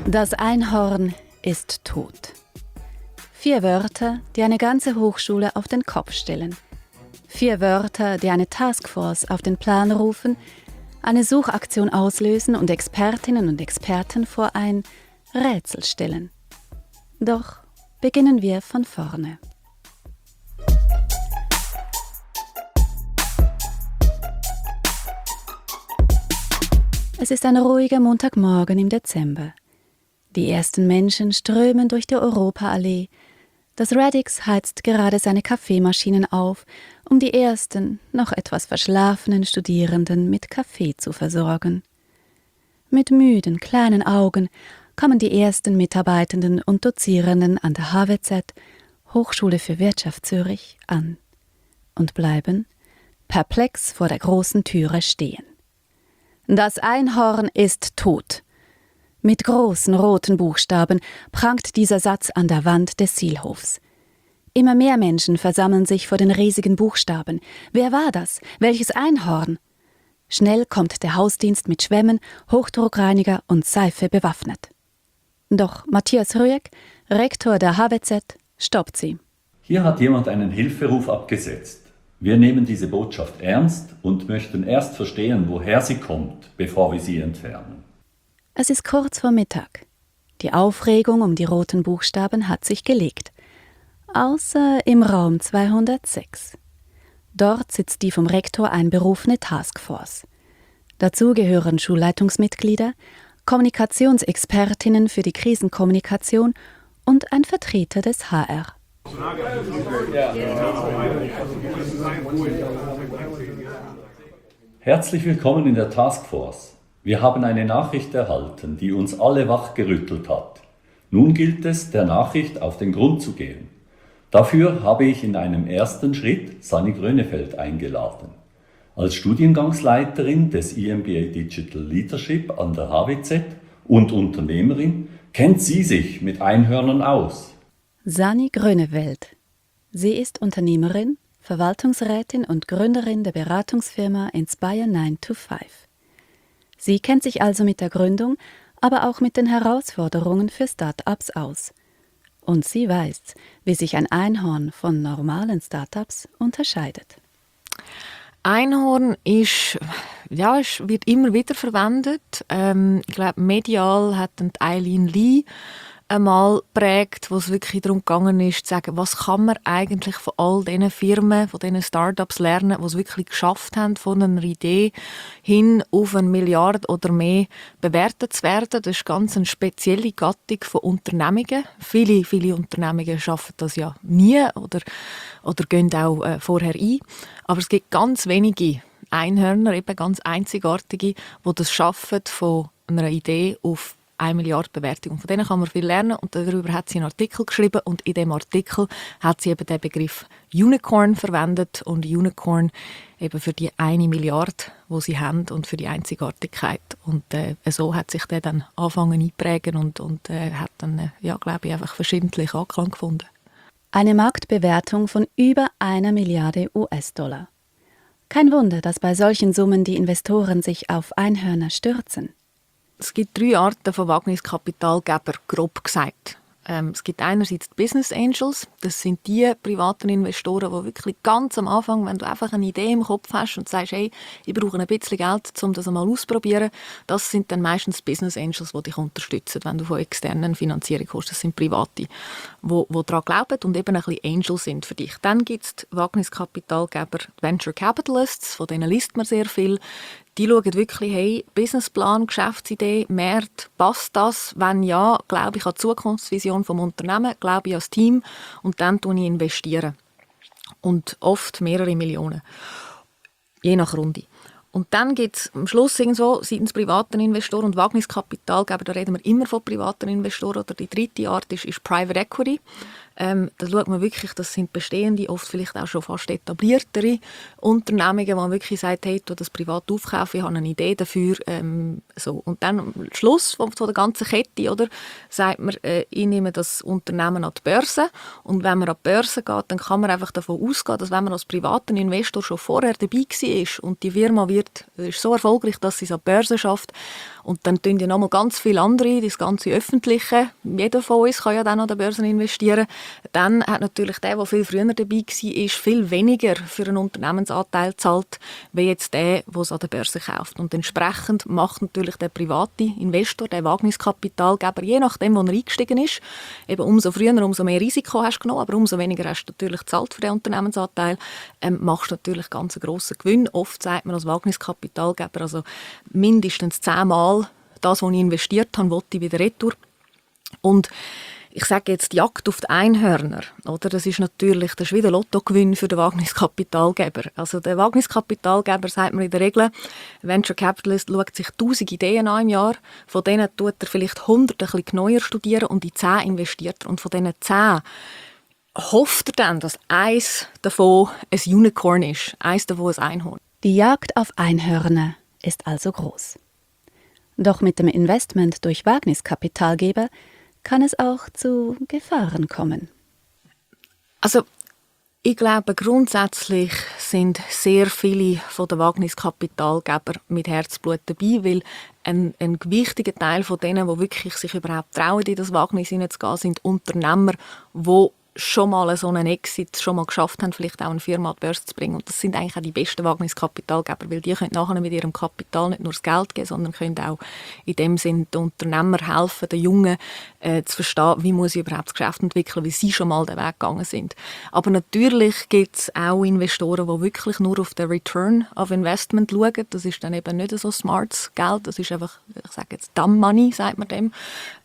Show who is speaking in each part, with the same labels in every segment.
Speaker 1: Das Einhorn ist tot. 4 Wörter, die eine ganze Hochschule auf den Kopf stellen. 4 Wörter, die eine Taskforce auf den Plan rufen, eine Suchaktion auslösen und Expertinnen und Experten vor ein Rätsel stellen. Doch beginnen wir von vorne. Es ist ein ruhiger Montagmorgen im Dezember. Die ersten Menschen strömen durch die Europaallee. Das Radix heizt gerade seine Kaffeemaschinen auf, um die ersten, noch etwas verschlafenen Studierenden mit Kaffee zu versorgen. Mit müden, kleinen Augen kommen die ersten Mitarbeitenden und Dozierenden an der HWZ, Hochschule für Wirtschaft Zürich, an und bleiben perplex vor der großen Türe stehen. Das Einhorn ist tot. Mit großen roten Buchstaben prangt dieser Satz an der Wand des Sihlhofs. Immer mehr Menschen versammeln sich vor den riesigen Buchstaben. Wer war das? Welches Einhorn? Schnell kommt der Hausdienst mit Schwämmen, Hochdruckreiniger und Seife bewaffnet. Doch Matthias Rüegg, Rektor der HWZ, stoppt sie.
Speaker 2: Hier hat jemand einen Hilferuf abgesetzt. Wir nehmen diese Botschaft ernst und möchten erst verstehen, woher sie kommt, bevor wir sie entfernen.
Speaker 1: Es ist kurz vor Mittag. Die Aufregung um die roten Buchstaben hat sich gelegt. Außer im Raum 206. Dort sitzt die vom Rektor einberufene Taskforce. Dazu gehören Schulleitungsmitglieder, Kommunikationsexpertinnen für die Krisenkommunikation und ein Vertreter des HR.
Speaker 2: Herzlich willkommen in der Taskforce. Wir haben eine Nachricht erhalten, die uns alle wachgerüttelt hat. Nun gilt es, der Nachricht auf den Grund zu gehen. Dafür habe ich in einem ersten Schritt Sanni Grönefeld eingeladen. Als Studiengangsleiterin des EMBA Digital Leadership an der HWZ und Unternehmerin kennt sie sich mit Einhörnern aus.
Speaker 1: Sanni Grönefeld. Sie ist Unternehmerin, Verwaltungsrätin und Gründerin der Beratungsfirma Inspire 9to5. Sie kennt sich also mit der Gründung, aber auch mit den Herausforderungen für Start-ups aus. Und sie weiß, wie sich ein Einhorn von normalen Start-ups unterscheidet.
Speaker 3: Einhorn wird immer wieder verwendet. Ich glaube, medial hat Eileen Lee einmal geprägt, wo es wirklich darum gegangen ist, zu sagen, was kann man eigentlich von all diesen Firmen, von diesen Startups lernen, die es wirklich geschafft haben, von einer Idee hin auf 1 Milliarde oder mehr bewertet zu werden. Das ist ganz eine spezielle Gattung von Unternehmungen. Viele Unternehmungen schaffen das ja nie oder gehen auch vorher ein. Aber es gibt ganz wenige Einhörner, eben ganz einzigartige, die das schaffen, von einer Idee auf 1 Milliarde Bewertung. Von denen kann man viel lernen und darüber hat sie einen Artikel geschrieben und in dem Artikel hat sie eben den Begriff Unicorn verwendet und Unicorn eben für die 1 Milliarde, die sie haben und für die Einzigartigkeit. Und so hat sich der dann angefangen einzuprägen und hat dann, glaube ich, einfach verschiedentlich Anklang gefunden.
Speaker 1: Eine Marktbewertung von über 1 Milliarde US-Dollar. Kein Wunder, dass bei solchen Summen die Investoren sich auf Einhörner stürzen.
Speaker 3: Es gibt 3 Arten von Wagniskapitalgeber, grob gesagt. Es gibt einerseits die Business Angels. Das sind die privaten Investoren, die wirklich ganz am Anfang, wenn du einfach eine Idee im Kopf hast und sagst, hey, ich brauche ein bisschen Geld, um das einmal auszuprobieren, das sind dann meistens Business Angels, die dich unterstützen, wenn du von externen Finanzierung kommst. Das sind Private, die daran glauben und eben ein bisschen Angel sind für dich. Dann gibt es die Wagniskapitalgeber, Venture Capitalists, von denen liest man sehr viel. Die schauen wirklich, hey, Businessplan, Geschäftsidee, Markt, passt das? Wenn ja, glaube ich an die Zukunftsvision des Unternehmens, glaube ich an das Team und dann investiere ich. Und oft mehrere Millionen, je nach Runde. Und dann gibt es am Schluss irgendwo seitens privaten Investoren und Wagniskapitalgeber, da reden wir immer von privaten Investoren, oder die dritte Art ist Private Equity. Da schaut man wirklich, das sind bestehende, oft vielleicht auch schon fast etabliertere Unternehmungen, wo man wirklich sagt, hey, tu das privat aufkaufen, ich habe eine Idee dafür. So. Und dann am Schluss von der ganzen Kette, oder, sagt man, ich nehme das Unternehmen an die Börse. Und wenn man an die Börse geht, dann kann man einfach davon ausgehen, dass wenn man als privater Investor schon vorher dabei war und die Firma ist so erfolgreich, dass sie es an die Börse schafft Und dann tun ja nochmal ganz viele andere, das ganze Öffentliche, jeder von uns kann ja dann an der Börse investieren. Dann hat natürlich der viel früher dabei war, viel weniger für einen Unternehmensanteil zahlt, wie jetzt der es an der Börse kauft. Und entsprechend macht natürlich der private Investor, der Wagniskapitalgeber, je nachdem, wo er eingestiegen ist, eben umso früher, umso mehr Risiko hast du genommen, aber umso weniger hast du natürlich gezahlt für den Unternehmensanteil, machst du natürlich ganz einen grossen Gewinn. Oft sagt man als Wagniskapitalgeber, also mindestens 10-mal das, was ich investiert habe, will ich wieder retour. Und ich sage jetzt, die Jagd auf die Einhörner, oder? Das ist natürlich wie der Lottogewinn für den Wagniskapitalgeber. Also der Wagniskapitalgeber, sagt man in der Regel, Venture Capitalist schaut sich 1000 Ideen an im Jahr, von denen tut er vielleicht 100 ein bisschen genauer studieren und in 10 investiert er. Und von diesen 10 hofft er dann, dass eins davon ein Unicorn ist, eins davon ein Einhorn.
Speaker 1: Die Jagd auf Einhörner ist also groß. Doch mit dem Investment durch Wagniskapitalgeber kann es auch zu Gefahren kommen.
Speaker 3: Also ich glaube, grundsätzlich sind sehr viele von den Wagniskapitalgeber mit Herzblut dabei, weil ein wichtiger Teil von denen, die wirklich sich überhaupt trauen, in das Wagnis hineinzugehen, sind Unternehmer, die schon mal so einen Exit schon mal geschafft haben, vielleicht auch eine Firma an die Börse zu bringen. Und das sind eigentlich auch die besten Wagniskapitalgeber, weil die können nachher mit ihrem Kapital nicht nur das Geld geben, sondern können auch in dem Sinne den Unternehmer helfen, den Jungen zu verstehen, wie muss ich überhaupt das Geschäft entwickeln, wie sie schon mal den Weg gegangen sind. Aber natürlich gibt es auch Investoren, die wirklich nur auf den Return of Investment schauen. Das ist dann eben nicht so smartes Geld, das ist einfach, ich sage jetzt Dumb Money, sagt man dem,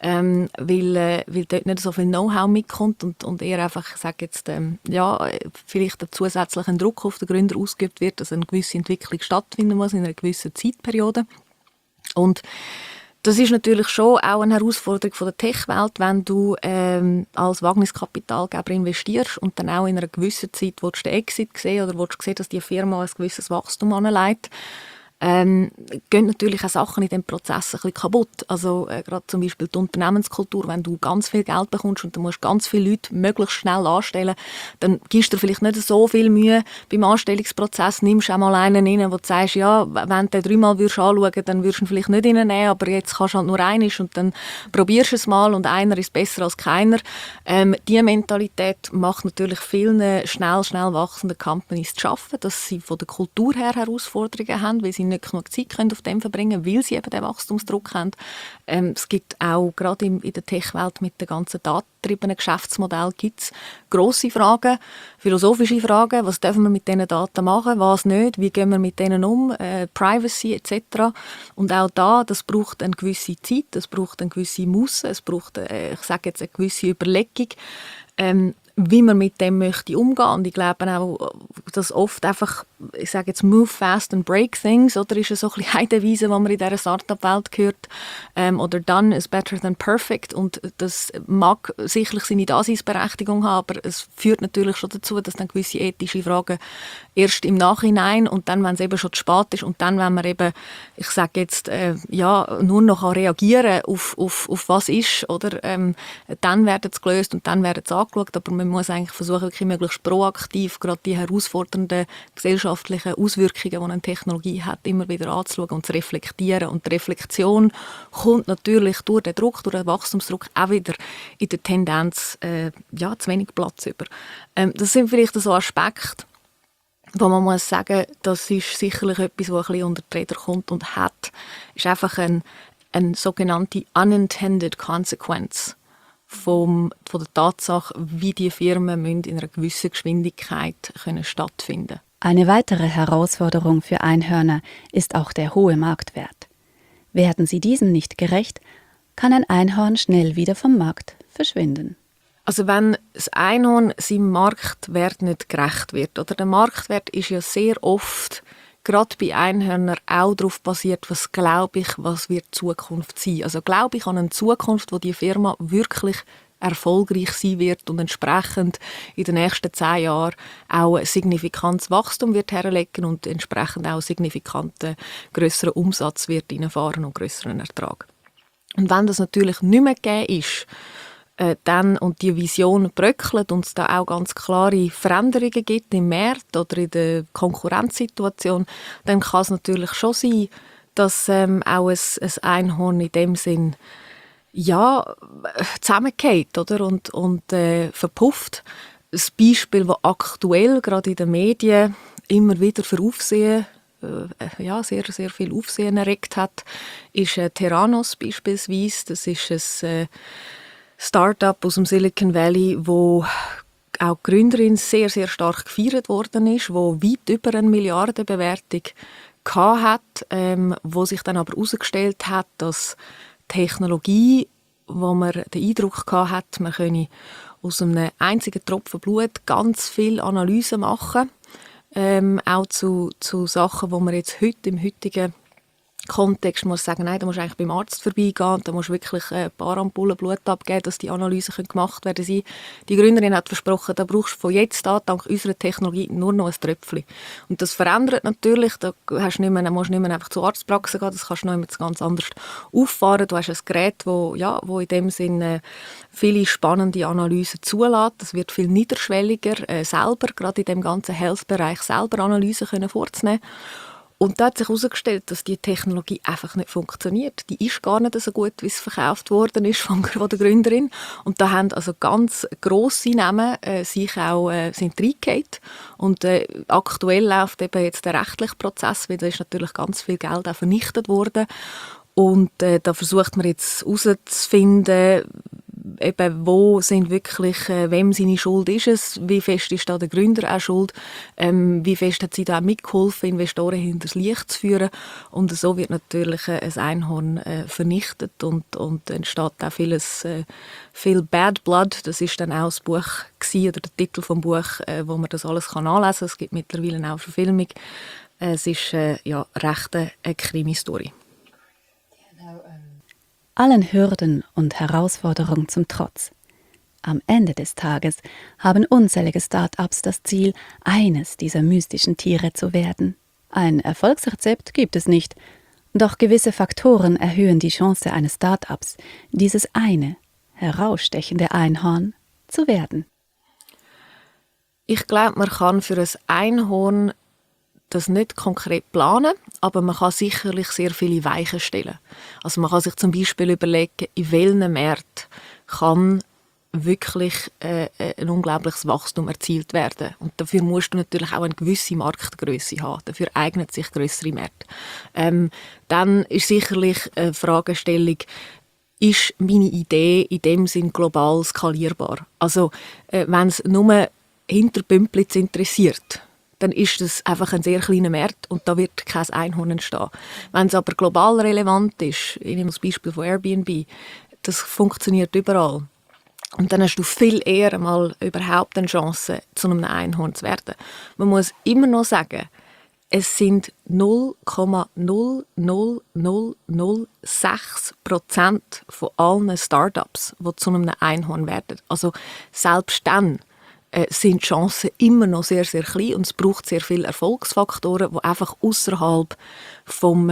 Speaker 3: weil dort nicht so viel Know-how mitkommt und eher einfach, ich sage jetzt, vielleicht ein zusätzlicher Druck auf den Gründer ausgeübt wird, dass eine gewisse Entwicklung stattfinden muss in einer gewissen Zeitperiode. Und das ist natürlich schon auch eine Herausforderung von der Tech-Welt, wenn du als Wagniskapitalgeber investierst und dann auch in einer gewissen Zeit willst du den Exit sehen oder willst du sehen, dass die Firma ein gewisses Wachstum anleitet. Gehen natürlich auch Sachen in diesem Prozess ein bisschen kaputt. Also gerade zum Beispiel die Unternehmenskultur, wenn du ganz viel Geld bekommst und du musst ganz viele Leute möglichst schnell anstellen, dann gibst du vielleicht nicht so viel Mühe beim Anstellungsprozess, nimmst auch mal einen rein, wo du sagst, ja, wenn du den 3-mal anschauen würdest, dann würdest du ihn vielleicht nicht reinnehmen, aber jetzt kannst du halt nur einen und dann probierst du es mal und einer ist besser als keiner. Diese Mentalität macht natürlich vielen schnell wachsenden Companies zu schaffen, dass sie von der Kultur her Herausforderungen haben, weil sie nicht genug Zeit können auf dem verbringen, weil sie eben den Wachstumsdruck haben. Es gibt auch gerade in der Tech-Welt mit den ganzen datengetriebenen Geschäftsmodellen gibt's grosse Fragen, philosophische Fragen. Was dürfen wir mit diesen Daten machen, was nicht, wie gehen wir mit denen um, Privacy etc. Und auch das braucht eine gewisse Zeit, es braucht eine gewisse Musse, es braucht, ich sage jetzt, eine gewisse Überlegung, wie man mit dem möchte umgehen. Und ich glaube auch, dass oft einfach, ich sage jetzt, move fast and break things, oder ist es so ein bisschen eine Devise, die man in dieser Startup-Welt hört, oder done is better than perfect. Und das mag sicherlich seine Daseinsberechtigung haben, aber es führt natürlich schon dazu, dass dann gewisse ethische Fragen erst im Nachhinein und dann, wenn es eben schon zu spät ist und dann, wenn man eben, ich sage jetzt, nur noch reagieren auf was ist, oder dann werden es gelöst und dann werden es angeschaut, aber man muss eigentlich versuchen, wirklich möglichst proaktiv gerade die herausfordernden gesellschaftlichen Auswirkungen, die eine Technologie hat, immer wieder anzuschauen und zu reflektieren. Und die Reflexion kommt natürlich durch den Druck, durch den Wachstumsdruck auch wieder in der Tendenz zu wenig Platz über. Das sind vielleicht so Aspekte, wo man muss sagen, das ist sicherlich etwas, was ein bisschen unter die Räder kommt und hat, ist einfach eine sogenannte unintended consequence von der Tatsache, wie die Firmen in einer gewissen Geschwindigkeit stattfinden können.
Speaker 1: Eine weitere Herausforderung für Einhörner ist auch der hohe Marktwert. Werden sie diesem nicht gerecht, kann ein Einhorn schnell wieder vom Markt verschwinden.
Speaker 3: Also wenn das Einhorn seinem Marktwert nicht gerecht wird, oder der Marktwert ist ja sehr oft gerade bei Einhörnern auch darauf basiert, was glaube ich, was wird die Zukunft sein. Also glaube ich an eine Zukunft, wo die Firma wirklich erfolgreich sein wird und entsprechend in den nächsten 10 Jahren auch ein signifikantes Wachstum wird herlegen und entsprechend auch signifikanten grösseren Umsatz wird reinfahren und grösseren Ertrag. Und wenn das natürlich nicht mehr gegeben ist, dann und die Vision bröckelt und es da auch ganz klare Veränderungen gibt im Markt oder in der Konkurrenzsituation, dann kann es natürlich schon sein, dass auch ein Einhorn in dem Sinn zusammengeht, oder? Und verpufft. Ein Beispiel, das aktuell gerade in den Medien immer wieder für Aufsehen, sehr, sehr viel Aufsehen erregt hat, ist Theranos beispielsweise. Das ist ein Start-up aus dem Silicon Valley, wo auch die Gründerin sehr, sehr stark gefeiert worden ist, wo weit über 1 Milliarde Bewertung hatte, wo sich dann aber herausgestellt hat, dass Technologie, wo man den Eindruck hatte, man könne aus einem einzigen Tropfen Blut ganz viel Analysen machen, auch zu Sachen, wo man jetzt heute im heutigen Kontext muss sagen, nein, da musst du eigentlich beim Arzt vorbeigehen und da musst du wirklich ein paar Ampullen Blut abgeben, dass die Analysen gemacht werden können. Die Gründerin hat versprochen, da brauchst du von jetzt an, dank unserer Technologie, nur noch ein Tröpfchen. Und das verändert natürlich, da musst du nicht mehr einfach zur Arztpraxis gehen, das kannst du noch immer ganz anders auffahren. Du hast ein Gerät, wo in dem Sinne viele spannende Analysen zulässt. Das wird viel niederschwelliger, selber, gerade in dem ganzen Health-Bereich, selber Analysen vorzunehmen. Und da hat sich herausgestellt, dass die Technologie einfach nicht funktioniert. Die ist gar nicht so gut, wie es verkauft worden ist von der Gründerin. Und da haben also ganz grosse Namen sich auch sind reingehauen. Und aktuell läuft eben jetzt der rechtliche Prozess, weil da ist natürlich ganz viel Geld auch vernichtet worden. Und da versucht man jetzt herauszufinden, eben, wo sind wirklich, wem seine Schuld ist es, wie fest ist da der Gründer auch schuld, wie fest hat sie da auch mitgeholfen, Investoren hinters Licht zu führen. Und so wird natürlich ein Einhorn vernichtet und entsteht auch viel Bad Blood. Das ist dann auch das Buch gewesen, oder der Titel vom Buch, wo man das alles kann nachlesen kann. Es gibt mittlerweile auch eine Verfilmung. Es ist recht eine Krimi-Story.
Speaker 1: Allen Hürden und Herausforderungen zum Trotz. Am Ende des Tages haben unzählige Start-ups das Ziel, eines dieser mystischen Tiere zu werden. Ein Erfolgsrezept gibt es nicht, doch gewisse Faktoren erhöhen die Chance eines Start-ups, dieses eine, herausstechende Einhorn zu werden.
Speaker 3: Ich glaube, man kann für ein Einhorn das nicht konkret planen, aber man kann sicherlich sehr viele Weichen stellen. Also man kann sich zum Beispiel überlegen, in welchen Märkten kann wirklich ein unglaubliches Wachstum erzielt werden. Und dafür musst du natürlich auch eine gewisse Marktgröße haben. Dafür eignet sich grössere Märkte. Dann ist sicherlich eine Fragestellung, ist meine Idee in dem Sinn global skalierbar? Also wenn es nur Hinterbümplitz interessiert, dann ist das einfach ein sehr kleiner Markt und da wird kein Einhorn entstehen. Wenn es aber global relevant ist, ich nehme das Beispiel von Airbnb, das funktioniert überall. Und dann hast du viel eher mal überhaupt eine Chance, zu einem Einhorn zu werden. Man muss immer noch sagen, es sind 0,00006% von allen Startups, die zu einem Einhorn werden. Also selbst dann sind die Chancen immer noch sehr, sehr klein und es braucht sehr viele Erfolgsfaktoren, die einfach außerhalb vom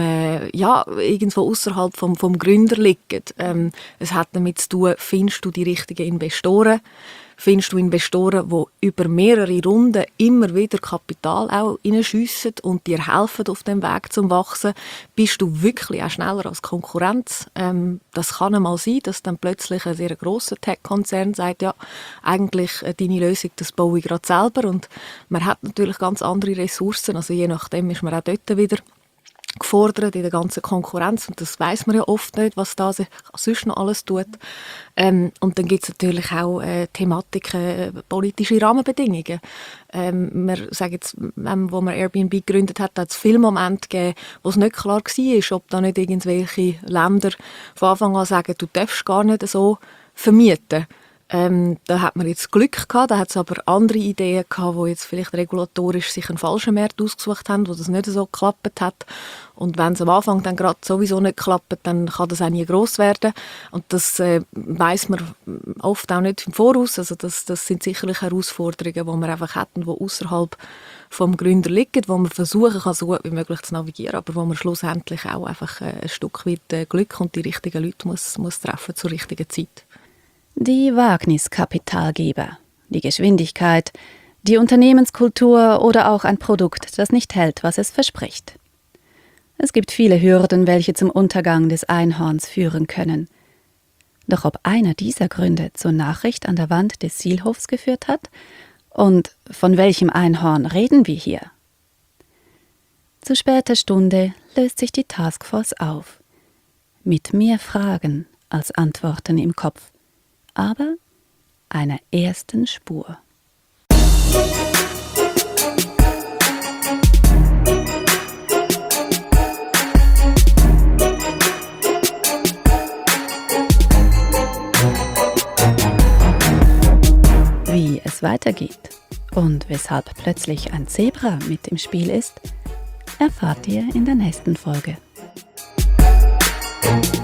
Speaker 3: Gründer liegen. Es hat damit zu tun, findest du die richtigen Investoren? Findest du Investoren, die über mehrere Runden immer wieder Kapital auch reinschiessen und dir helfen auf dem Weg zum Wachsen? Bist du wirklich auch schneller als Konkurrenz? Das kann einmal sein, dass dann plötzlich ein sehr grosser Tech-Konzern sagt, ja, eigentlich deine Lösung, das baue ich gerade selber. Und man hat natürlich ganz andere Ressourcen, also je nachdem ist man auch dort wieder gefordert in der ganzen Konkurrenz und das weiß man ja oft nicht, was da sich sonst noch alles tut. Und dann gibt es natürlich auch Thematiken, politische Rahmenbedingungen. Wir sagen jetzt, wo man Airbnb gegründet hat, hat es viele Momente gegeben, wo es nicht klar war, ob da nicht irgendwelche Länder von Anfang an sagen, du darfst gar nicht so vermieten. Da hat man jetzt Glück gehabt, da hat es aber andere Ideen gehabt, wo jetzt vielleicht regulatorisch sich einen falschen Markt ausgesucht haben, wo das nicht so geklappt hat. Und wenn es am Anfang dann gerade sowieso nicht klappt, dann kann das auch nie gross werden. Und das weiss man oft auch nicht im Voraus. Also das sind sicherlich Herausforderungen, die man einfach hätten, die außerhalb vom Gründer liegen, wo man versuchen kann, so gut wie möglich zu navigieren, aber wo man schlussendlich auch einfach ein Stück weit Glück und die richtigen Leute muss treffen zur richtigen Zeit.
Speaker 1: Die Wagniskapitalgeber, die Geschwindigkeit, die Unternehmenskultur oder auch ein Produkt, das nicht hält, was es verspricht. Es gibt viele Hürden, welche zum Untergang des Einhorns führen können. Doch ob einer dieser Gründe zur Nachricht an der Wand des Sielhofs geführt hat? Und von welchem Einhorn reden wir hier? Zu später Stunde löst sich die Taskforce auf. Mit mehr Fragen als Antworten im Kopf, aber einer ersten Spur. Wie es weitergeht und weshalb plötzlich ein Zebra mit im Spiel ist, erfahrt ihr in der nächsten Folge.